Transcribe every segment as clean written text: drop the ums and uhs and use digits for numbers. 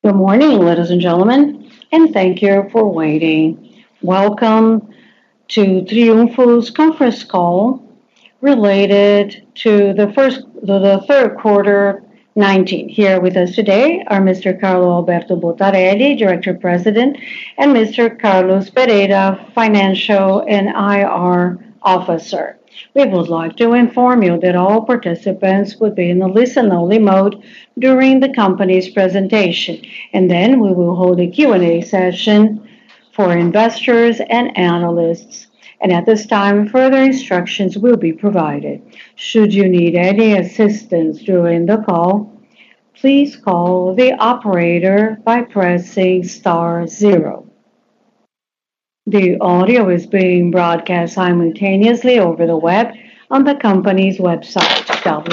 Good morning, ladies and gentlemen, and thank you for waiting. Welcome to Triunfo's conference call related to the third quarter 19. Here with us today are Mr. Carlo Alberto Botarelli, Director President, and Mr. Carlos Pereira, Financial and IR Officer. We would like to inform you that all participants would be in a listen-only mode during the company's presentation, and then we will hold a Q&A session for investors and analysts. And at this time, further instructions will be provided. Should you need any assistance during the call, please call the operator by pressing star zero. The audio is being broadcast simultaneously over the web on the company's website,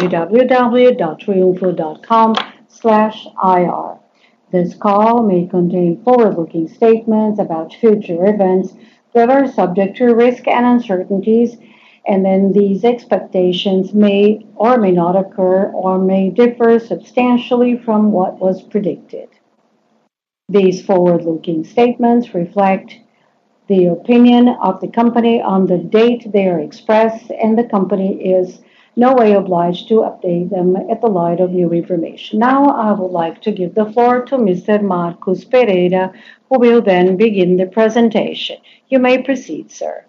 www.triunfo.com/ir. This call may contain forward-looking statements about future events that are subject to risk and uncertainties, and then these expectations may or may not occur or may differ substantially from what was predicted. These forward-looking statements reflect the opinion of the company on the date they are expressed, and the company is no way obliged to update them at the light of new information. Now, I would like to give the floor to Mr. Marcos Pereira, who will then begin the presentation. You may proceed, sir.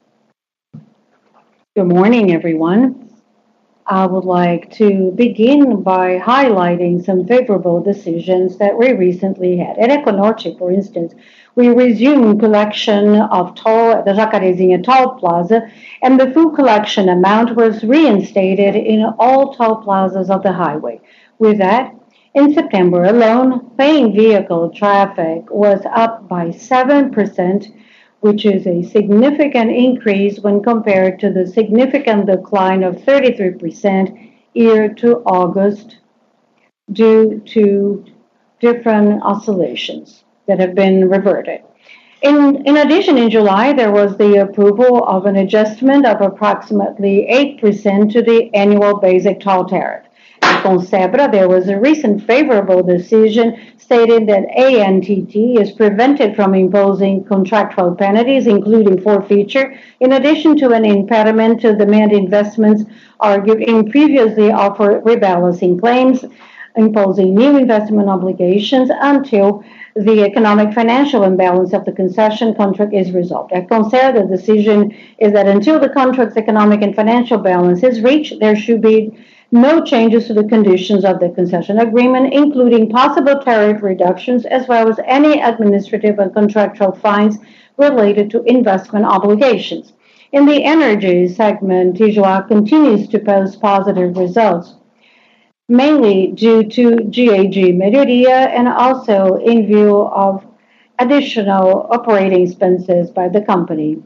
Good morning, everyone. I would like to begin by highlighting some favorable decisions that we recently had. At Econorte, for instance, we resumed collection of toll at the Jacarezinha Toll Plaza, and the full collection amount was reinstated in all toll plazas of the highway. With that, in September alone, paying vehicle traffic was up by 7%, which is a significant increase when compared to the significant decline of 33% year to August due to different oscillations that have been reverted. In addition, in July, there was the approval of an adjustment of approximately 8% to the annual basic toll tariff. At Consebra, there was a recent favorable decision stating that ANTT is prevented from imposing contractual penalties, including forfeiture, in addition to an impediment to demand investments argued in previously offered rebalancing claims, imposing new investment obligations until the economic financial imbalance of the concession contract is resolved. At Concer, the decision is that until the contract's economic and financial balance is reached, there should be no changes to the conditions of the concession agreement, including possible tariff reductions, as well as any administrative and contractual fines related to investment obligations. In the energy segment, Tijuana continues to post positive results, mainly due to GAG Melhoria and also in view of additional operating expenses by the company.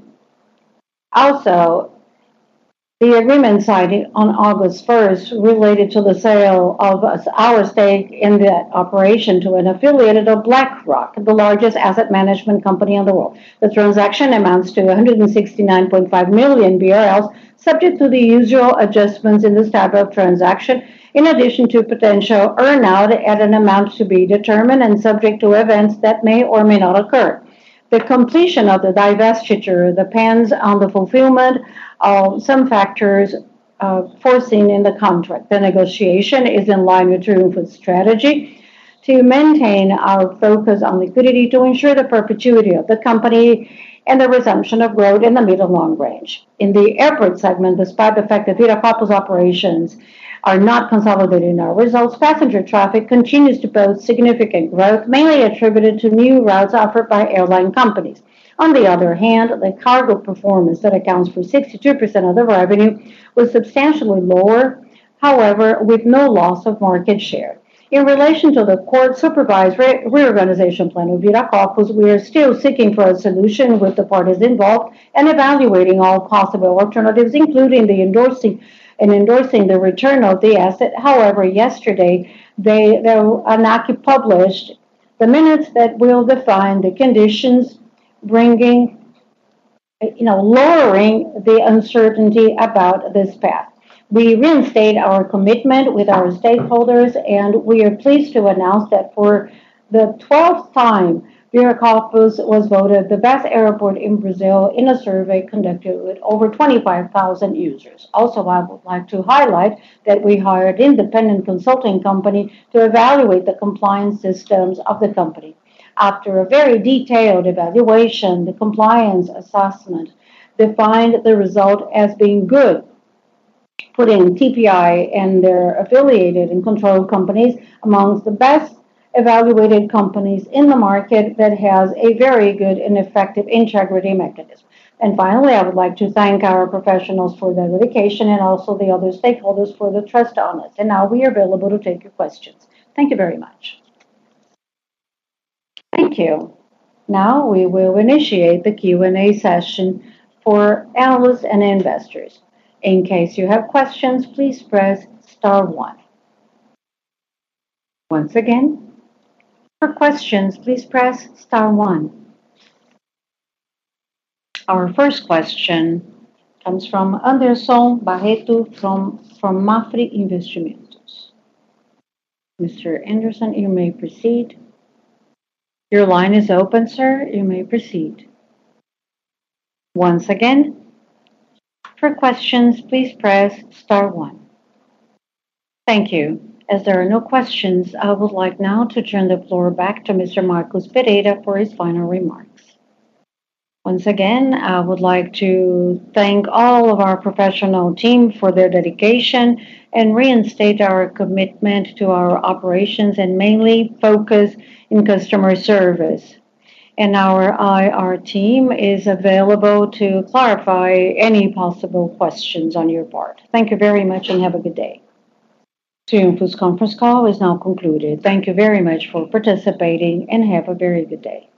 Also, the agreement signed on August 1st related to the sale of our stake in that operation to an affiliate of BlackRock, the largest asset management company in the world. The transaction amounts to 169.5 million BRL, subject to the usual adjustments in this type of transaction, in addition to potential earnout at an amount to be determined and subject to events that may or may not occur. The completion of the divestiture depends on the fulfillment of some factors foreseen in the contract. The negotiation is in line with Triunfo's strategy to maintain our focus on liquidity to ensure the perpetuity of the company and the resumption of growth in the mid and long range. In the airport segment, despite the fact that Viracopos operations are not consolidated in our results, passenger traffic continues to post significant growth, mainly attributed to new routes offered by airline companies. On the other hand, the cargo performance that accounts for 62% of the revenue was substantially lower, however, with no loss of market share. In relation to the court-supervised reorganization plan of Viracopos, we are still seeking for a solution with the parties involved and evaluating all possible alternatives, including the endorsing the return of the asset. However, yesterday, the ANAC published the minutes that will define the conditions, lowering the uncertainty about this path. We reinstate our commitment with our stakeholders, and we are pleased to announce that for the 12th time Viracopos was voted the best airport in Brazil in a survey conducted with over 25,000 users. Also, I would like to highlight that we hired independent consulting company to evaluate the compliance systems of the company. After a very detailed evaluation, the compliance assessment defined the result as being good, putting TPI and their affiliated and controlled companies amongst the best evaluated companies in the market that has a very good and effective integrity mechanism. And finally, I would like to thank our professionals for their dedication and also the other stakeholders for the trust on us. And now we are available to take your questions. Thank you very much. Thank you. Now we will initiate the Q&A session for analysts and investors. In case you have questions, please press star one. Once again, for questions, please press star one. Our first question comes from Anderson Barreto from Mafre Investimentos. Mr. Anderson, you may proceed. Your line is open, sir. You may proceed. Once again, for questions, please press star one. Thank you. As there are no questions, I would like now to turn the floor back to Mr. Marcos Pereira for his final remarks. Once again, I would like to thank all of our professional team for their dedication and reinstate our commitment to our operations and mainly focus in customer service. And our IR team is available to clarify any possible questions on your part. Thank you very much and have a good day. Triunfo's conference call is now concluded. Thank you very much for participating and have a very good day.